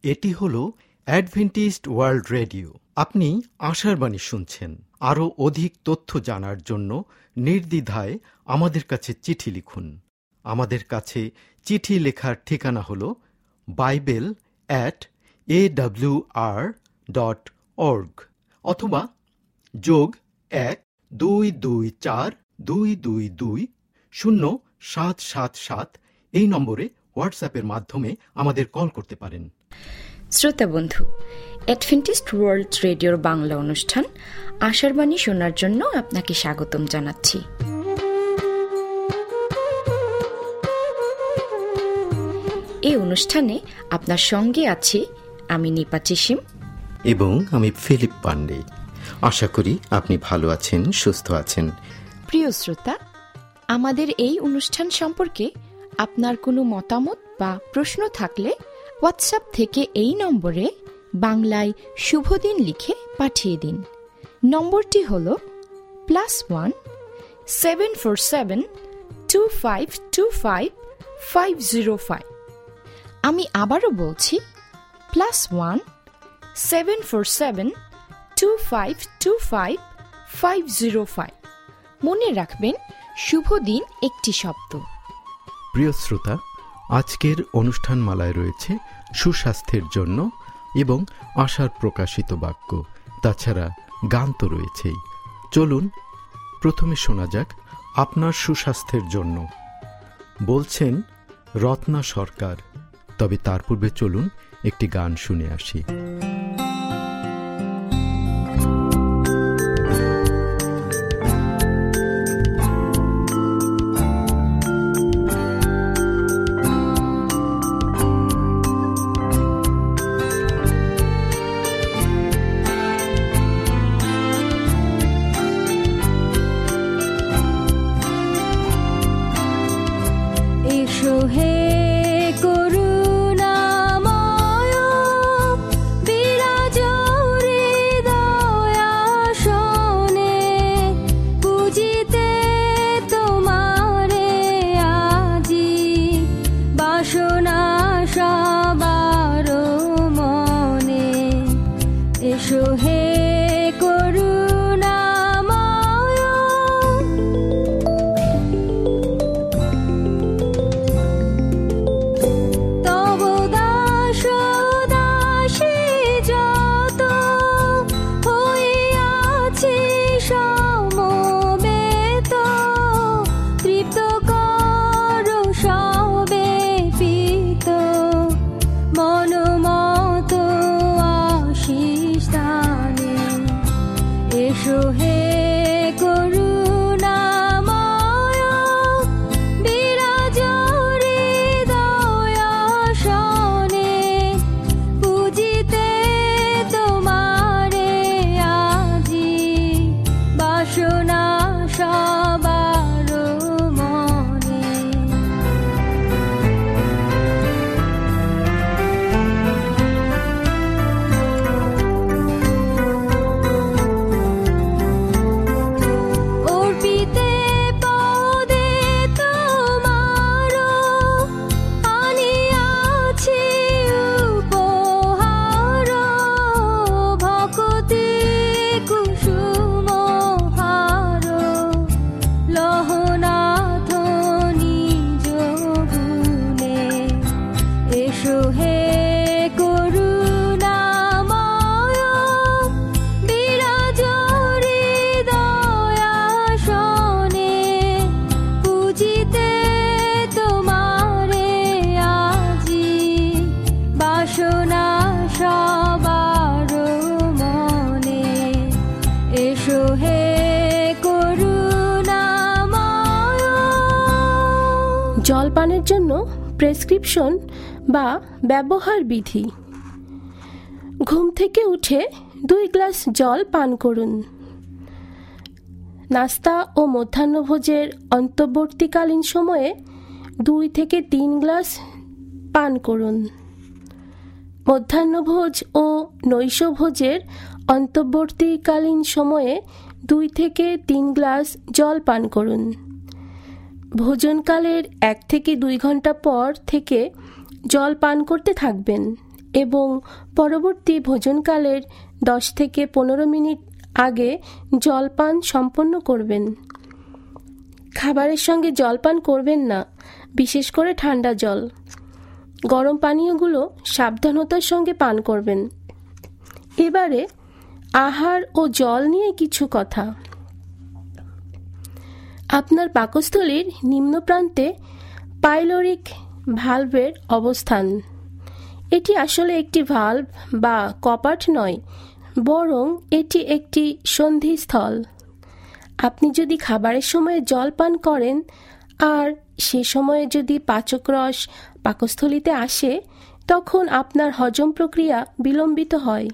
এটি হলো Adventist world radio. আপনি আশার বাণী শুনছেন। আরও অধিক তথ্য জানার জন্য নির্দ্বিধায় আমাদের কাছে চিঠি লিখুন। আমাদের কাছে চিঠি লেখার ঠিকানা হল bible@awr.org অথবা +1-224-222-0777 এই নম্বরে হোয়াটসঅ্যাপের মাধ্যমে আমাদের কল করতে পারেন। শ্রোতা বন্ধু, অ্যাডভেন্টিস্ট ওয়ার্ল্ড রেডিওর বাংলা অনুষ্ঠান আশার বাণী শোনার জন্য আপনাকে স্বাগতম জানাচ্ছি। এই অনুষ্ঠানে আপনার সঙ্গে আছি আমি নিপা চিসিম এবং আমি ফিলিপ পান্ডে। আশা করি আপনি ভালো আছেন, সুস্থ আছেন। প্রিয় শ্রোতা, আমাদের এই অনুষ্ঠান সম্পর্কে আপনার কোনো মতামত বা প্রশ্ন থাকলে হোয়াটসঅ্যাপ থেকে এই নম্বরে বাংলায় শুভদিন লিখে পাঠিয়ে দিন। নম্বরটি হল +1 747 2525 505। আমি আবারও বলছি +1 747 2525 505। মনে রাখবেন, শুভ দিন একটি শব্দ। প্রিয় শ্রোতা, আজকের অনুষ্ঠানমালায় রয়েছে সুস্বাস্থ্যের জন্য এবং আশার প্রকাশিত বাক্য, তাছাড়া গান তো রয়েছেই। চলুন প্রথমে শোনা যাক আপনার সুস্বাস্থ্যের জন্য, বলছেন রত্না সরকার। তবে তার পূর্বে চলুন একটি গান শুনে আসি। জলপানের জন্য প্রেসক্রিপশন বা ব্যবহার বিধি। ঘুম থেকে উঠে 2 গ্লাস জল পান করুন। নাস্তা ও মধ্যাহ্নভোজের অন্তর্বর্তীকালীন সময়ে 2 থেকে 3 গ্লাস পান করুন। মধ্যাহ্নভোজ ও নৈশভোজের অন্তর্বর্তীকালীন সময়ে 2 থেকে 3 গ্লাস জল পান করুন। ভোজনকালের 1 থেকে 2 ঘন্টা পর থেকে জল পান করতে থাকবেন এবং পরবর্তী ভোজনকালের 10 থেকে 15 মিনিট আগে জলপান সম্পন্ন করবেন। খাবারের সঙ্গে জলপান করবেন না, বিশেষ করে ঠান্ডা জল। গরম পানীয়গুলো সাবধানতার সঙ্গে পান করবেন। এবারে আহার ও জল নিয়ে কিছু কথা। আপনার পাকস্থলীর নিম্ন প্রান্তে পাইলোরিক ভালভের অবস্থান। এটি আসলে একটি ভালভ বা কপাট নয়, বরং এটি একটি সন্ধিস্থল। আপনি যদি খাবারের সময়ে জল পান করেন আর সে সময়ে যদি পাচকরস পাকস্থলীতে আসে, তখন আপনার হজম প্রক্রিয়া বিলম্বিত হয়।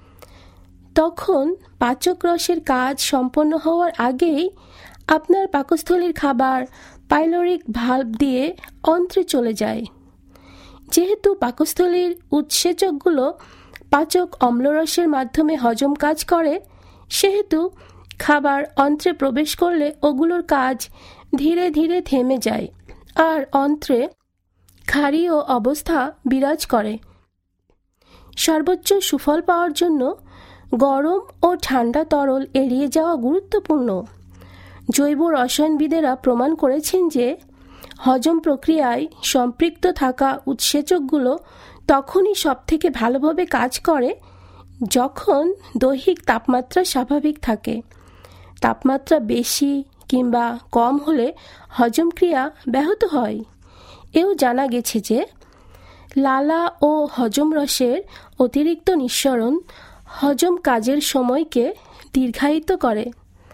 তখন পাচকরসের কাজ সম্পন্ন হওয়ার আগেই আপনার পাকস্থলীর খাবার পাইলোরিক ভালভ দিয়ে অন্ত্রে চলে যায়। যেহেতু পাকস্থলীর উৎসেচকগুলো পাচক অম্লরসের মাধ্যমে হজম কাজ করে, সেহেতু খাবার অন্ত্রে প্রবেশ করলে ওগুলোর কাজ ধীরে ধীরে থেমে যায় আর অন্ত্রে ক্ষারীয় অবস্থা বিরাজ করে। সর্বোচ্চ সুফল পাওয়ার জন্য গরম ও ঠান্ডা তরল এড়িয়ে যাওয়া গুরুত্বপূর্ণ। জৈব রসায়নবিদেরা প্রমাণ করেছেন যে হজম প্রক্রিয়ায় সম্পৃক্ত থাকা উৎসেচকগুলো তখনই সবথেকে ভালোভাবে কাজ করে যখন দৈহিক তাপমাত্রা স্বাভাবিক থাকে। তাপমাত্রা বেশি কিংবা কম হলে হজম ক্রিয়া ব্যাহত হয়। এও জানা গেছে যে লালা ও হজম রসের অতিরিক্ত নিঃসরণ হজম কাজের সময়কে দীর্ঘায়িত করে।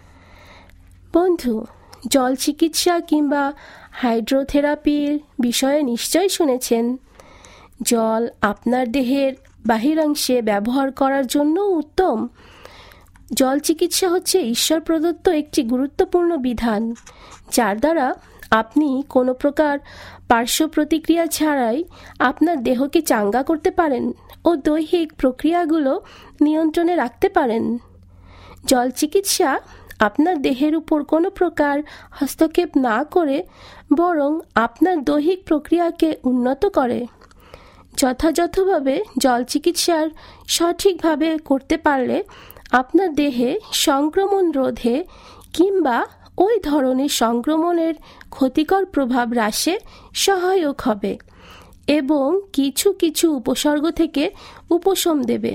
বন্ধু, জল চিকিৎসা কিংবা হাইড্রোথেরাপির বিষয়ে নিশ্চয়ই শুনেছেন। জল আপনার দেহের বাহিরাংশে ব্যবহার করার জন্য উত্তম। জল চিকিৎসা হচ্ছে ঈশ্বর প্রদত্ত একটি গুরুত্বপূর্ণ বিধান, যার দ্বারা আপনি কোনো প্রকার পার্শ্ব প্রতিক্রিয়া ছাড়াই আপনার দেহকে চাঙ্গা করতে পারেন ও দৈহিক প্রক্রিয়াগুলো নিয়ন্ত্রণে রাখতে পারেন। জল চিকিৎসা আপনার দেহের উপর কোনো প্রকার হস্তক্ষেপ না করে বরং আপনার দৈহিক প্রক্রিয়াকে উন্নত করে। যথাযথভাবে জল চিকিৎসার সঠিকভাবে করতে পারলে আপনার দেহে সংক্রমণ রোধে কিংবা ওই ধরনের সংক্রমণের ক্ষতিকর প্রভাব হ্রাসে সহায়ক হবে এবং কিছু কিছু উপসর্গ থেকে উপশম দেবে।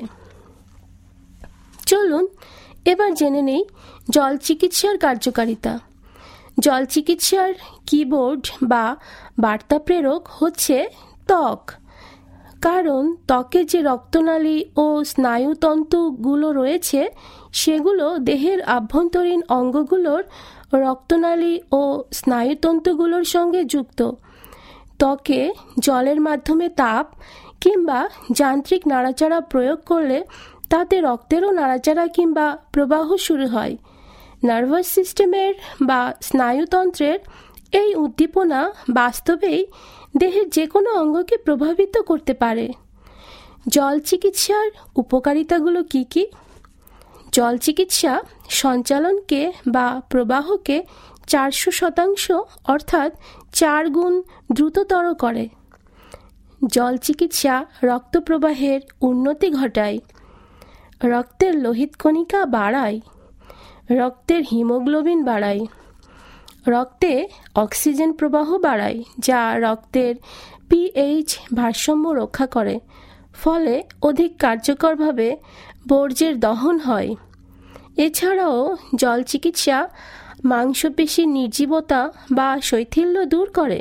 চলুন এবার জেনে নেই জল চিকিৎসার কার্যকারিতা। জল চিকিৎসার কিবোর্ড বা বার্তা প্রেরক হচ্ছে ত্বক, কারণ ত্বকে যে রক্তনালী ও স্নায়ুতন্তুগুলো রয়েছে সেগুলো দেহের আভ্যন্তরীণ অঙ্গগুলোর রক্তনালী ও স্নায়ুতন্তুগুলোর সঙ্গে যুক্ত। ত্বকে জলের মাধ্যমে তাপ কিংবা যান্ত্রিক নাড়াচাড়া প্রয়োগ করলে তাতে রক্তেরও নাড়াচাড়া কিংবা প্রবাহ শুরু হয়। নার্ভাস সিস্টেমের বা স্নায়ুতন্ত্রের এই উদ্দীপনা বাস্তবেই দেহের যে কোনো অঙ্গকে প্রভাবিত করতে পারে। জল চিকিৎসার উপকারিতাগুলো কি কি? জল চিকিৎসা সঞ্চালনকে বা প্রবাহকে 400% অর্থাৎ 4 গুণ দ্রুততর করে। জল চিকিৎসা রক্ত প্রবাহের উন্নতি ঘটায়, রক্তের লোহিত কণিকা বাড়ায়, রক্তের হিমোগ্লোবিন বাড়ায়, রক্তে অক্সিজেন প্রবাহ বাড়ায় যা রক্তের পিএইচ ভারসাম্য রক্ষা করে, ফলে অধিক কার্যকরভাবে বর্জ্যের দহন হয়। এছাড়াও জল চিকিৎসা মাংসপেশির নির্জীবতা বা শৈথিল্য দূর করে,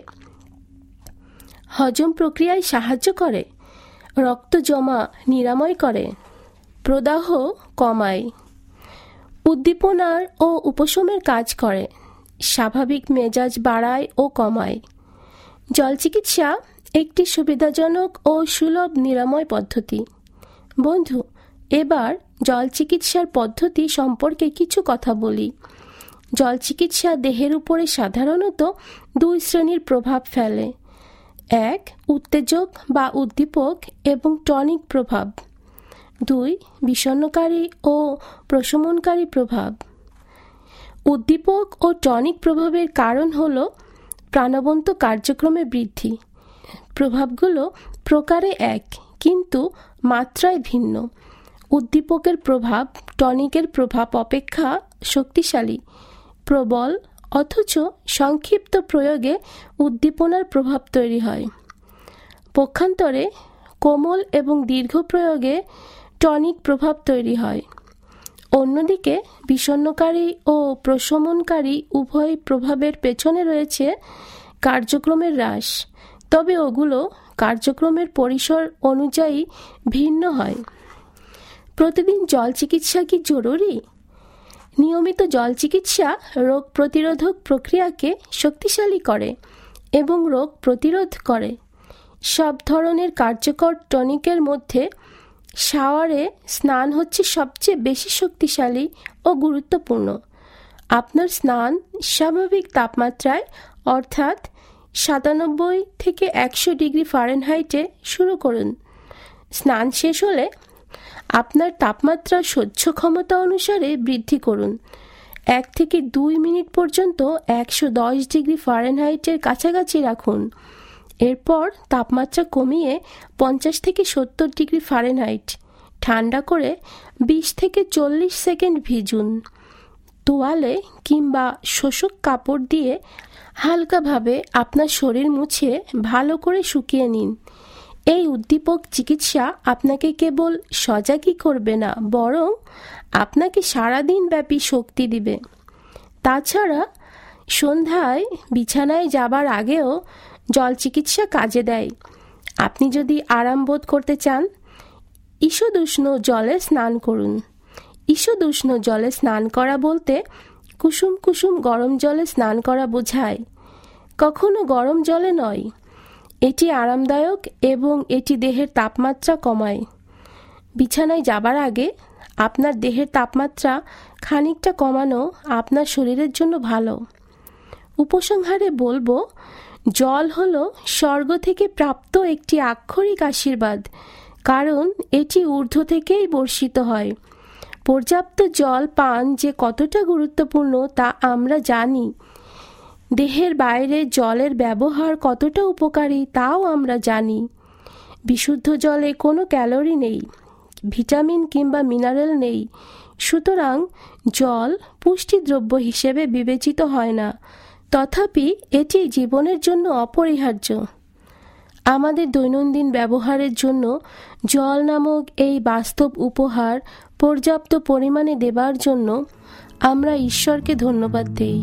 হজম প্রক্রিয়ায় সাহায্য করে, রক্ত জমা নিরাময় করে, প্রদাহ কমায়, উদ্দীপনার ও উপশমের কাজ করে, স্বাভাবিক মেজাজ বাড়ায় ও কমায়। জল চিকিৎসা একটি সুবিধাজনক ও সুলভ নিরাময় পদ্ধতি। বন্ধু, এবার জল চিকিৎসার পদ্ধতি সম্পর্কে কিছু কথা বলি। জল চিকিৎসা দেহের উপরে সাধারণত 2 শ্রেণীর প্রভাব ফেলে। 1. উত্তেজক বা উদ্দীপক এবং টনিক প্রভাব। 2. বিষণ্ণকারী ও প্রশমনকারী প্রভাব। উদ্দীপক ও টনিক প্রভাবের কারণ হল প্রাণবন্ত কার্যক্রমে বৃদ্ধি। প্রভাবগুলো প্রকারে এক, কিন্তু মাত্রায় ভিন্ন। উদ্দীপকের প্রভাব টনিকের প্রভাব অপেক্ষা শক্তিশালী, প্রবল, অথচ সংক্ষিপ্ত প্রয়োগে উদ্দীপনার প্রভাব তৈরি হয়। পক্ষান্তরে কোমল এবং দীর্ঘ প্রয়োগে টনিক প্রভাব তৈরি হয়। অন্যদিকে বিষণ্ণকারী ও প্রশমনকারী উভয় প্রভাবের পেছনে রয়েছে কার্যক্রমের হ্রাস, তবে ওগুলো কার্যক্রমের পরিসর অনুযায়ী ভিন্ন হয়। প্রতিদিন জল চিকিৎসা কি জরুরি? নিয়মিত জল চিকিৎসা রোগ প্রতিরোধক প্রক্রিয়াকে শক্তিশালী করে এবং রোগ প্রতিরোধ করে। সব ধরনের কার্যকর টনিকের মধ্যে শাওয়ারে স্নান হচ্ছে সবচেয়ে বেশি শক্তিশালী ও গুরুত্বপূর্ণ। আপনার স্নান স্বাভাবিক তাপমাত্রায় অর্থাৎ 97 থেকে 100 ডিগ্রি ফারেনহাইটে শুরু করুন। স্নান শেষ হলে আপনার তাপমাত্রা সহ্য ক্ষমতা অনুসারে বৃদ্ধি করুন। 1 থেকে 2 মিনিট পর্যন্ত 110 ডিগ্রি ফারেনহাইটের কাছাকাছি রাখুন। এরপর তাপমাত্রা কমিয়ে 50 থেকে 70 ডিগ্রি ফারেনহাইট ঠান্ডা করে 20 থেকে 40 সেকেন্ড ভিজুন। তোয়ালে কিংবা শোষক কাপড় দিয়ে হালকাভাবে আপনার শরীর মুছে ভালো করে শুকিয়ে নিন। এই উদ্দীপক চিকিৎসা আপনাকে কেবল সজাগই করবে না, বরং আপনাকে সারাদিন ব্যাপী শক্তি দিবে। তাছাড়া সন্ধ্যায় বিছানায় যাবার আগেও জল চিকিৎসা কাজে দেয়। আপনি যদি আরাম বোধ করতে চান, ঈষদুষ্ণ জলে স্নান করুন। ঈষদুষ্ণ জলে স্নান করা বলতে কুসুম কুসুম গরম জলে স্নান করা বোঝায়, কখনো গরম জলে নয়। এটি আরামদায়ক এবং এটি দেহের তাপমাত্রা কমায়। বিছানায় যাবার আগে আপনার দেহের তাপমাত্রা খানিকটা কমানো আপনার শরীরের জন্য ভালো। উপসংহারে বলবো, জল হলো স্বর্গ থেকে প্রাপ্ত একটি আক্ষরিক আশীর্বাদ, কারণ এটি ঊর্ধ্ব থেকেই বর্ষিত হয়। পর্যাপ্ত জল পান যে কতটা গুরুত্বপূর্ণ তা আমরা জানি। দেহের বাইরে জলের ব্যবহার কতটা উপকারী তাও আমরা জানি। বিশুদ্ধ জলে কোনো ক্যালোরি নেই, ভিটামিন কিংবা মিনারেল নেই, সুতরাং জল পুষ্টিদ্রব্য হিসেবে বিবেচিত হয় না। তথাপি এটি জীবনের জন্য অপরিহার্য। আমাদের দৈনন্দিন ব্যবহারের জন্য জল নামক এই বাস্তব উপহার পর্যাপ্ত পরিমাণে দেবার জন্য আমরা ঈশ্বরকে ধন্যবাদ দেই।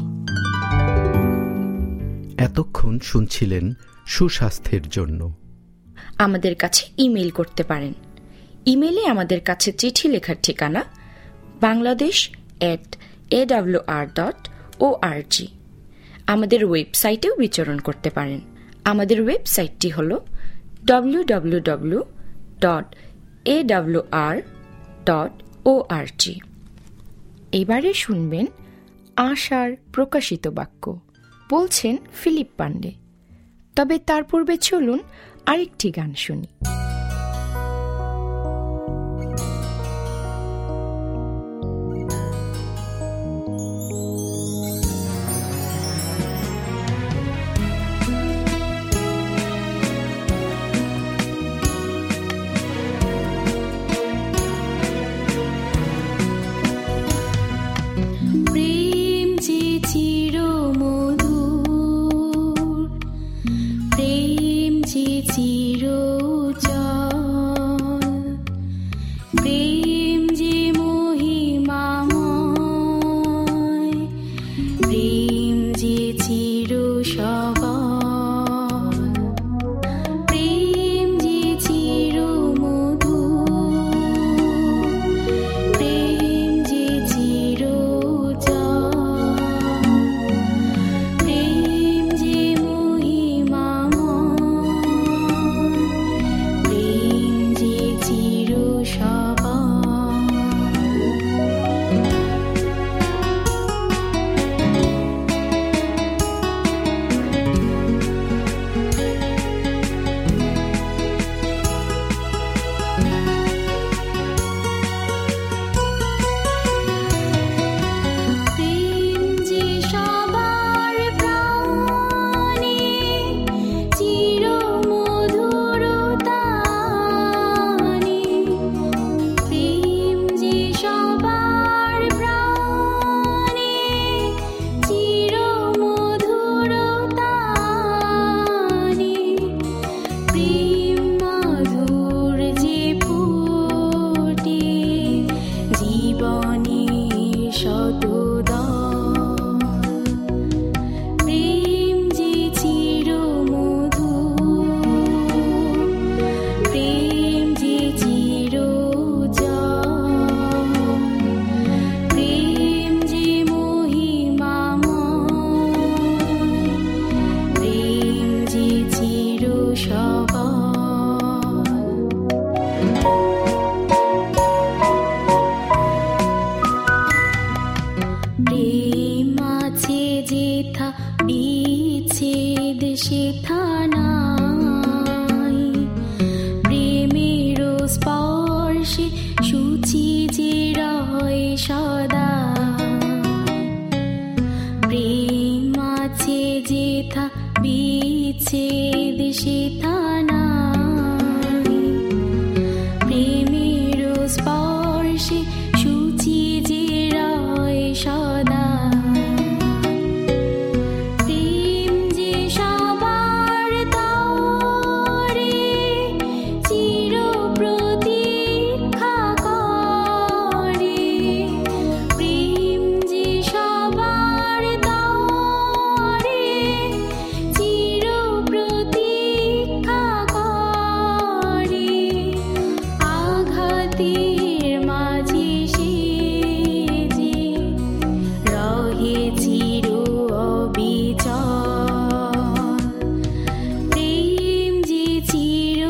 এতক্ষণ শুনছিলেন সুস্বাস্থ্যের জন্য। আমাদের কাছে ইমেল করতে পারেন। ইমেলে আমাদের কাছে চিঠি লেখার ঠিকানা bangladesh@awr.org। আমাদের ওয়েবসাইটেও বিচরণ করতে পারেন। আমাদের ওয়েবসাইটটি হল www.awr.org। এবারে শুনবেন আশার প্রকাশিত বাক্য, বলছেন ফিলিপ পান্ডে। তবে তার পূর্বে চলুন আরেকটি গান শুনি। চির স্পর্শে সূচি যে রয় সদা, প্রেম আছে যেথা বিচ্ছেদ সেথা নাই, প্রেমের স্পর্শে সূচি যে রয় সদা, প্রেম যে সবার তরে চির প্রতীক্ষা করে, প্রেম যে সবার তরে চির প্রতীক্ষা করে, আঘাতের মাঝে সে যে রহে চির অবিচল, প্রেম যে চির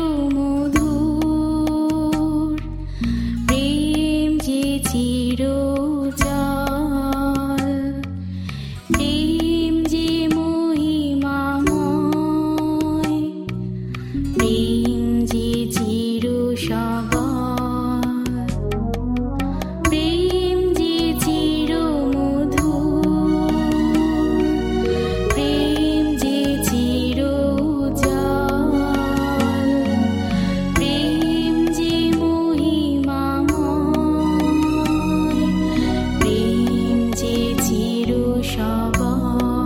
মধুর, প্রেম যে চির উজ্জ্বল, প্রেম যে মহিমাময়, প্রেম যে চির সবল, প্রেম যে চির মধুর, প্রেম যে চির উজ্জ্বল, প্রেম যে মহিমাময়, প্রেম যে চির সবল।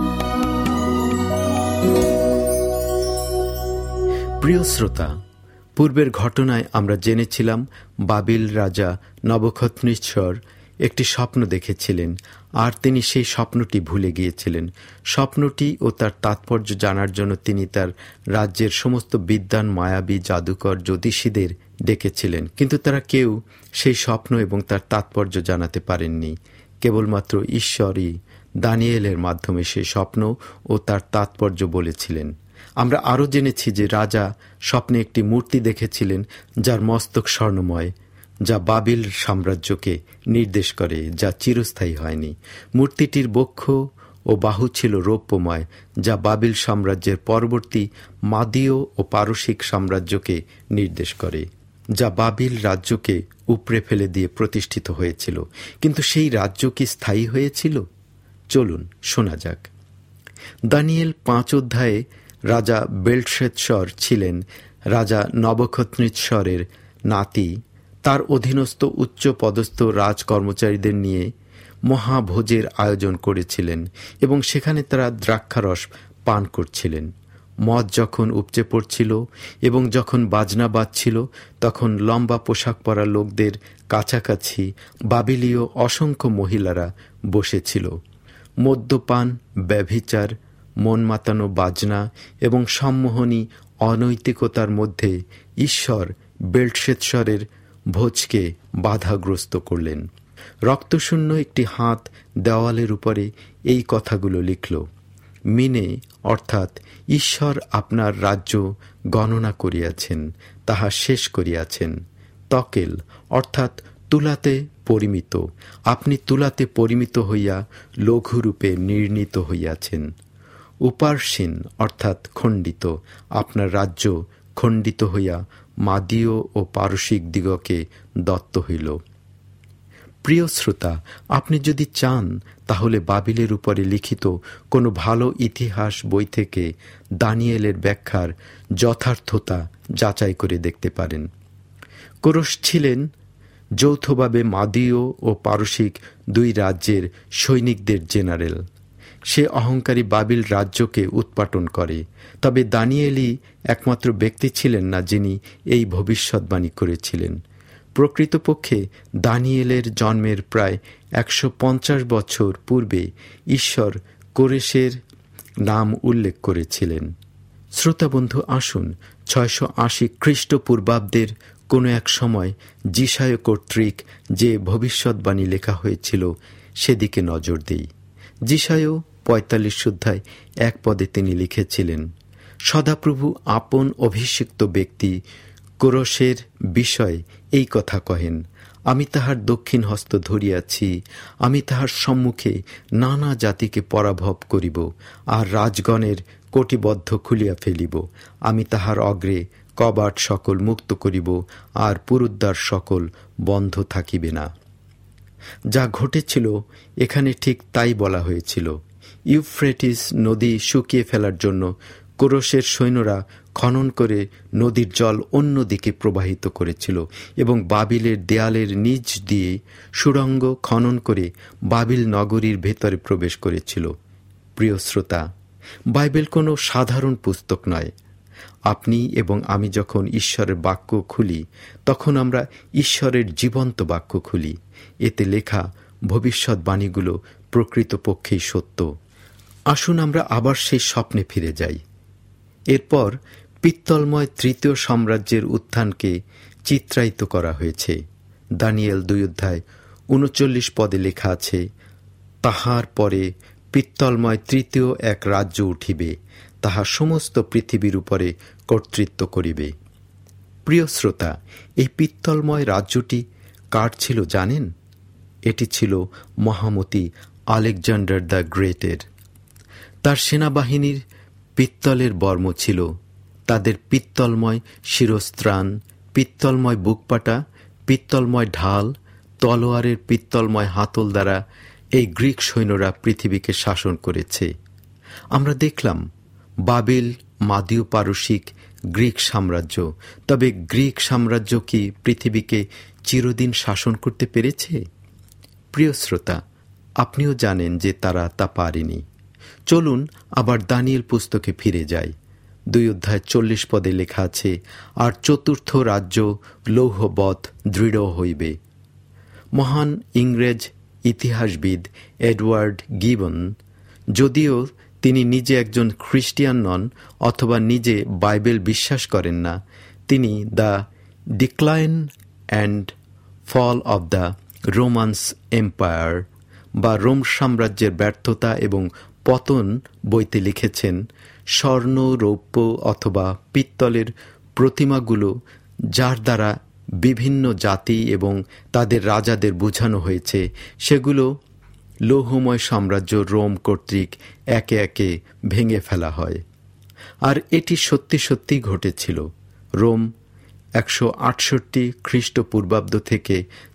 প্রিয় শ্রোতা, পূর্বের ঘটনায় আমরা জেনেছিলাম বাবিল রাজা নবুখদ্নেছর একটি স্বপ্ন দেখেছিলেন, আর তিনি সেই স্বপ্নটি ভুলে গিয়েছিলেন। স্বপ্নটি ও তার তাৎপর্য জানার জন্য তিনি তার রাজ্যের সমস্ত বিদ্বান, মায়াবী, জাদুকর, জ্যোতিষীদের ডেকেছিলেন, কিন্তু তারা কেউ সেই স্বপ্ন এবং তার তাৎপর্য জানাতে পারেননি। কেবলমাত্র ঈশ্বরই দানিয়েলের মাধ্যমে সেই স্বপ্ন ও তার তাৎপর্য বলেছিলেন। আমরা আরও জেনেছি যে রাজা স্বপ্নে একটি মূর্তি দেখেছিলেন যার মস্তক স্বর্ণময়, যা বাবিল সাম্রাজ্যকে নির্দেশ করে, যা চিরস্থায়ী হয়নি। মূর্তিটির বক্ষ ও বাহু ছিল রৌপ্যময়, যা বাবিল সাম্রাজ্যের পরবর্তী মাদীয় ও পারসিক সাম্রাজ্যকে নির্দেশ করে, যা বাবিল রাজ্যকে উপড়ে ফেলে দিয়ে প্রতিষ্ঠিত হয়েছিল। কিন্তু সেই রাজ্য কি স্থায়ী হয়েছিল? চলুন শোনা যাক। দানিয়েল 5 অধ্যায়ে রাজা বেলটেশাৎসর ছিলেন রাজা নবুখদ্নেছরের নাতি। তার অধীনস্থ উচ্চ পদস্থ রাজ কর্মচারীদের নিয়ে মহাভোজের আয়োজন করেছিলেন এবং সেখানে তারা দ্রাক্ষারস পান করছিলেন। মদ যখন উপচে পড়ছিল এবং যখন বাজনা বাজছিল, তখন লম্বা পোশাক পরা লোকদের কাছাকাছি বাবিলীয় অসংখ্য মহিলারা বসেছিল। মদ্যপান, ব্যভিচার, মন মাতানো বাজনা এবং সম্মোহনী অনৈতিকতার মধ্যে ঈশ্বর বেলটেশাৎসরের ভোজকে বাধাগ্রস্ত করলেন। রক্তশূন্য একটি হাত দেওয়ালের উপরে এই কথাগুলো লিখল: মিনে, অর্থাৎ ঈশ্বর আপনার রাজ্য গণনা করিয়াছেন, তাহা শেষ করিয়াছেন। তকেল, অর্থাৎ তুলাতে পরিমিত, আপনি তুলাতে পরিমিত হইয়া লঘুরূপে নির্ণীত হইয়াছেন। উপার্সীন, অর্থাৎ খণ্ডিত, আপনার রাজ্য খণ্ডিত হইয়া মাদীয় ও পারসিক দিগকে দত্ত হইল। প্রিয় শ্রোতা, আপনি যদি চান তাহলে বাবিলের উপরে লিখিত কোনো ভালো ইতিহাস বই থেকে দানিয়েলের ব্যাখ্যার যথার্থতা যাচাই করে দেখতে পারেন। কোরশ ছিলেন যৌথভাবে মাদীয় ও পারসিক 2 রাজ্যের সৈনিকদের জেনারেল। সে অহংকারী বাবিল রাজ্যকে উৎপাটন করে। তবে দানিয়েলই একমাত্র ব্যক্তি ছিলেন না যিনি এই ভবিষ্যৎবাণী করেছিলেন। প্রকৃতপক্ষে দানিয়েলের জন্মের প্রায় 150 বছর পূর্বে ঈশ্বর কোরেশের নাম উল্লেখ করেছিলেন। শ্রোতাবন্ধু, আসুন 680 খ্রিস্টপূর্বাব্দের কোনো এক সময় যিশায় কর্তৃক যে ভবিষ্যৎবাণী লেখা হয়েছিল সেদিকে নজর দেই। যিশায় 45 অধ্যায় 1 পদে তিনি লিখেছিলেন: সদাপ্রভু আপন অভিষিক্ত ব্যক্তি কোরশের বিষয় এই কথা কহেন, আমি তাহার দক্ষিণ হস্ত ধরিয়াছি, আমি তাহার সম্মুখে নানা জাতিকে পরাভব করিব, আর রাজগণের কটিবদ্ধ খুলিয়া ফেলিব। আমি তাহার অগ্রে কবাট সকল মুক্ত করিব, আর পুরুদ্বার সকল বন্ধ থাকিবে না। যা ঘটেছিল এখানে ঠিক তাই বলা হয়েছিল। ইউফ্রেটিস নদী শুকিয়ে ফেলার জন্য কোরসের সৈন্যরা খনন করে নদীর জল অন্যদিকে প্রবাহিত করেছিল এবং বাবিলের দেয়ালের নিচ দিয়ে সুড়ঙ্গ খনন করে বাবিল নগরীর ভেতরে প্রবেশ করেছিল। প্রিয় শ্রোতা, বাইবেল কোনো সাধারণ পুস্তক নয়। আপনি এবং আমি যখন ঈশ্বরের বাক্য খুলি, তখন আমরা ঈশ্বরের জীবন্ত বাক্য খুলি। এতে লেখা ভবিষ্যৎবাণীগুলো প্রকৃতপক্ষেই সত্য। আসুন আমরা আবার সেই স্বপ্নে ফিরে যাই। এরপর পিত্তলময় তৃতীয় সাম্রাজ্যের উত্থানকে চিত্রায়িত করা হয়েছে। দানিয়েল 2:39 পদে লেখা আছে, তাহার পরে পিত্তলময় তৃতীয় এক রাজ্য উঠিবে, তাহা সমস্ত পৃথিবীর উপরে কর্তৃত্ব করিবে। প্রিয় শ্রোতা, এই পিত্তলময় রাজ্যটি কার ছিল জানেন? এটি ছিল মহামতি আলেকজান্ডার দ্য গ্রেটের। তার সেনাবাহিনীর পিত্তলের বর্ম ছিল। তাদের পিত্তলময় শিরস্ত্রাণ, পিত্তলময় বুকপাটা, পিত্তলময় ঢাল, তলোয়ারের পিত্তলময় হাতল দ্বারা এই গ্রিক সৈন্যরা পৃথিবীকে শাসন করেছে। আমরা দেখলাম বাবিল মাদীয় পারসিক গ্রিক সাম্রাজ্য। তবে গ্রিক সাম্রাজ্য কি পৃথিবীকে চিরদিন শাসন করতে পেরেছে? প্রিয় শ্রোতা, আপনিও জানেন যে তারা তা পারেনি। চলুন আবার দানিয়েল পুস্তকে ফিরে যাই। 2:40 পদে লেখা আছে, আর চতুর্থ রাজ্য লৌহবৎ দৃঢ় হইবে। মহান ইংরেজ ইতিহাসবিদ এডওয়ার্ড গিবন, যদিও তিনি নিজে একজন খ্রিস্টিয়ান নন অথবা নিজে বাইবেল বিশ্বাস করেন না, তিনি the decline and fall of the Roman Empire বা রোম সাম্রাজ্যের ব্যর্থতা এবং পতন বইতে লিখেছেন, স্বর্ণ, রৌপ্য অথবা পিত্তলের প্রতিমাগুলো যার দ্বারা বিভিন্ন জাতি এবং তাদের রাজাদের বোঝানো হয়েছে, সেগুলো লৌহময় সাম্রাজ্য রোম কর্তৃক একে একে ভেঙে ফেলা হয়। আর এটি সত্যি সত্যি ঘটেছিল। রোম 168 খ্রিস্টপূর্বাব্দ থেকে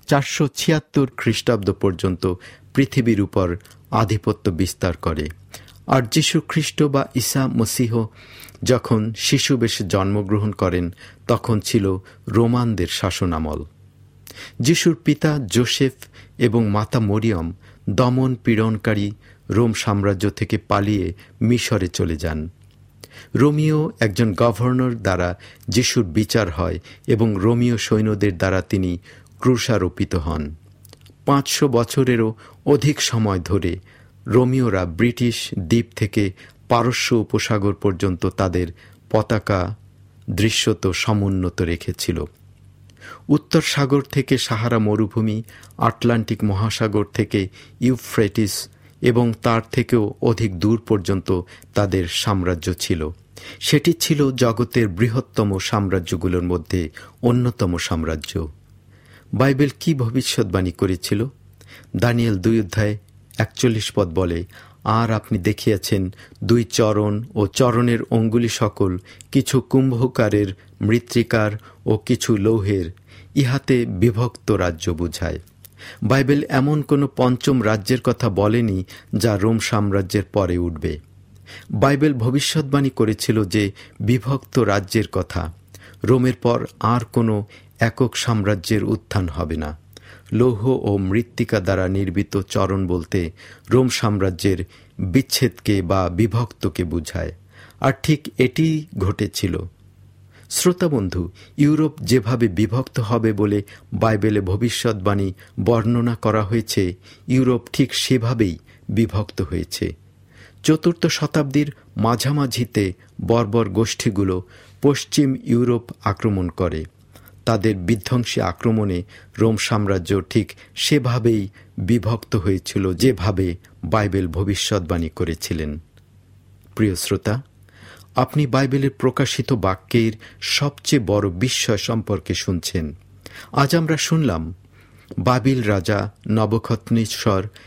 476 খ্রিস্টাব্দ পর্যন্ত পৃথিবীর উপর আধিপত্য বিস্তার করে। আর যীশু খ্রিস্ট বা ঈসা মসীহ যখন শিশু বেশে জন্মগ্রহণ করেন, তখন ছিল রোমানদের শাসনামল। যিশুর পিতা জোসেফ এবং মাতা মরিয়ম দমন পীড়নকারী রোম সাম্রাজ্য থেকে পালিয়ে মিশরে চলে যান। রোমীয় একজন গভর্নর দ্বারা যিশুর বিচার হয় এবং রোমীয় সৈন্যদের দ্বারা তিনি ক্রুশারোপিত হন। 500 বছরেরও অধিক সময় ধরে রোমীয়রা ব্রিটিশ দ্বীপ থেকে পারস্য উপসাগর পর্যন্ত তাদের পতাকা দৃশ্যত সমুন্নত রেখেছিল। উত্তর সাগর থেকে সাহারা মরুভূমি, আটলান্টিক মহাসাগর থেকে ইউফ্রেটিস এবং তার থেকেও অধিক দূর পর্যন্ত তাদের সাম্রাজ্য ছিল। সেটি ছিল জগতের বৃহত্তম সাম্রাজ্যগুলোর মধ্যে অন্যতম সাম্রাজ্য। বাইবেল কি ভবিষ্যৎবাণী করেছিল? দানিয়েল 2:41 পদ বলে, আর আপনি দেখিয়াছেন 2 চরণ ও চরণের অঙ্গুলি সকল, কিছু কুম্ভকারের মৃত্তিকার ও কিছু লৌহের, ইহাতে বিভক্ত রাজ্য বুঝায়। বাইবেল এমন কোনো পঞ্চম রাজ্যের কথা বলেনি যা রোম সাম্রাজ্যের পরে উঠবে। বাইবেল ভবিষ্যৎবাণী করেছিল যে বিভক্ত রাজ্যের কথা। রোমের পর আর কোনো একক সাম্রাজ্যের উত্থান হবে না। লৌহ ও মৃত্তিকা দ্বারা নির্মিত চরণ বলতে রোম সাম্রাজ্যের বিচ্ছেদকে বা বিভক্তকে বুঝায়। আর ঠিক এটি ঘটেছিল। শ্রোতাবন্ধু, ইউরোপ যেভাবে বিভক্ত হবে বলে বাইবেলে ভবিষ্যৎবাণী বর্ণনা করা হয়েছে, ইউরোপ ঠিক সেভাবেই বিভক্ত হয়েছে। 4th শতাব্দীর মাঝামাঝিতে বর্বর গোষ্ঠীগুলো পশ্চিম ইউরোপ আক্রমণ করে। তাদের বিধ্বংসী আক্রমণে রোম সাম্রাজ্য ঠিক সেভাবেই বিভক্ত হয়েছিল যেভাবে বাইবেল ভবিষ্যৎবাণী করেছিলেন। প্রিয় শ্রোতা, আপনি বাইবেলের প্রকাশিত বাক্যের সবচেয়ে বড় বিস্ময় সম্পর্কে শুনছেন। আজ আমরা শুনলাম বাবিল রাজা নবুকদনেছর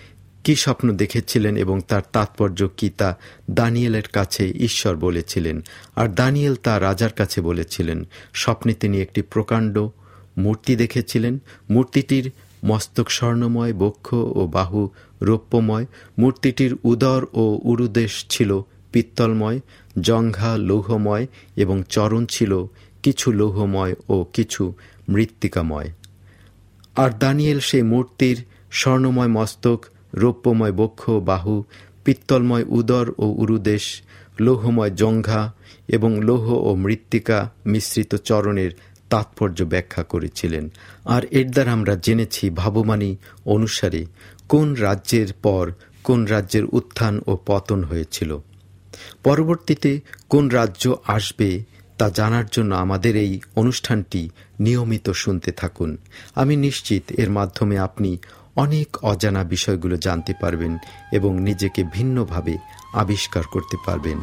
কি স্বপ্ন দেখেছিলেন এবং তার তাৎপর্য কি তা দানিয়েলের কাছে ঈশ্বর বলেছিলেন, আর দানিয়েল তা রাজার কাছে বলেছিলেন। স্বপ্নে তিনি একটি প্রকাণ্ড মূর্তি দেখেছিলেন। মূর্তিটির মস্তক স্বর্ণময়, বক্ষ ও বাহু রৌপ্যময়। মূর্তিটির উদর ও উরুদেশ ছিল পিত্তলময়, জঙ্ঘা লৌহময় এবং চরণ ছিল কিছু লৌহময় ও কিছু মৃত্তিকাময়। আর দানিয়েল সেই মূর্তির স্বর্ণময় মস্তক, রৌপ্যময় বক্ষ, বাহু, পিত্তলময় উদর ও উরুদেশ, লৌহময় জঙ্ঘা এবং লৌহ ও মৃত্তিকা মিশ্রিত চরণের তাৎপর্য ব্যাখ্যা করেছিলেন। আর এর দ্বারা আমরা জেনেছি ভাবমানী অনুসারে কোন রাজ্যের পর কোন রাজ্যের উত্থান ও পতন হয়েছিল। পরবর্তীতে কোন রাজ্য আসবে তা জানার জন্য আমাদের এই অনুষ্ঠানটি নিয়মিত শুনতে থাকুন। আমি নিশ্চিত এর মাধ্যমে আপনি অনেক অজানা বিষয়গুলো জানতে পারবেন এবং নিজেকে ভিন্নভাবে আবিষ্কার করতে পারবেন।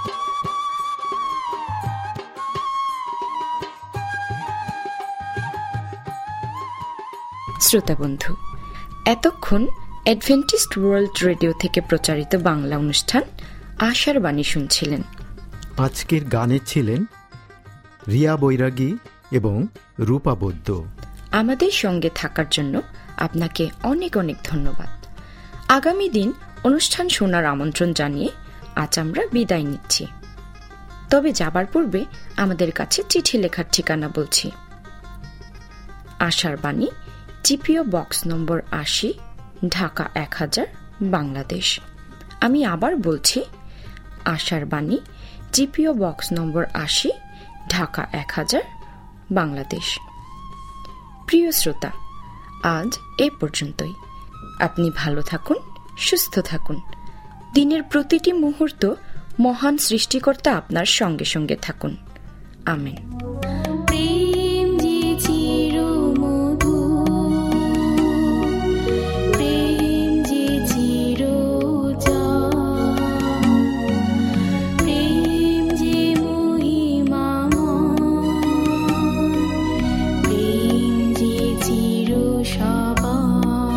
শ্রোতা বন্ধু, এতক্ষণ অ্যাডভেন্টিস্ট ওয়ার্ল্ড রেডিও থেকে প্রচারিত বাংলা অনুষ্ঠান আশার বাণী শুনছিলেন। আজকের গানে ছিলেন রিয়া বৈরাগী এবং রূপা বৈদ্য। আমাদের সঙ্গে থাকার জন্য আপনাকে অনেক অনেক ধন্যবাদ। আগামী দিন অনুষ্ঠান শোনার আমন্ত্রণ জানিয়ে আজ আমরা বিদায় নিচ্ছি। তবে যাবার পূর্বে আমাদের কাছে চিঠি লেখার ঠিকানা বলছি। আশার বাণী, GPO box number ৮০, Dhaka ১০০০, Bangladesh. আমি আবার বলছি, আশার বাণী, GPO box number ৮০, Dhaka ১০০০, Bangladesh. প্রিয় শ্রোতা, আজ এ পর্যন্তই। আপনি ভালো থাকুন, সুস্থ থাকুন। দিনের প্রতিটি মুহূর্ত মহান সৃষ্টিকর্তা আপনার সঙ্গে সঙ্গে থাকুন। আমেন। প্রেম যে চিরমধুর, প্রেম যে চিরজয়, প্রেম যে মহিমাময়, প্রেম যে চিরসবয়।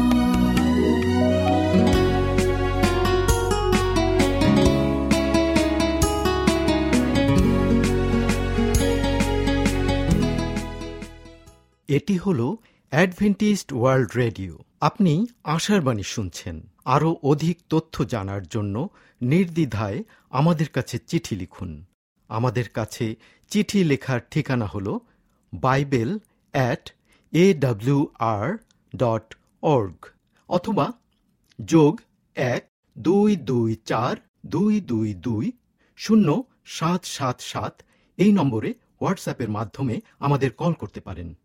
এটি হল অ্যাডভেন্টিস্ট ওয়ার্ল্ড রেডিও। আপনি আশার বাণী শুনছেন। আরও অধিক তথ্য জানার জন্য নির্দ্বিধায় আমাদের কাছে চিঠি লিখুন। আমাদের কাছে চিঠি লেখার ঠিকানা হল bible@awr.org অথবা +1-224-222-0777 এই নম্বরে হোয়াটসঅ্যাপের মাধ্যমে আমাদের কল করতে পারেন।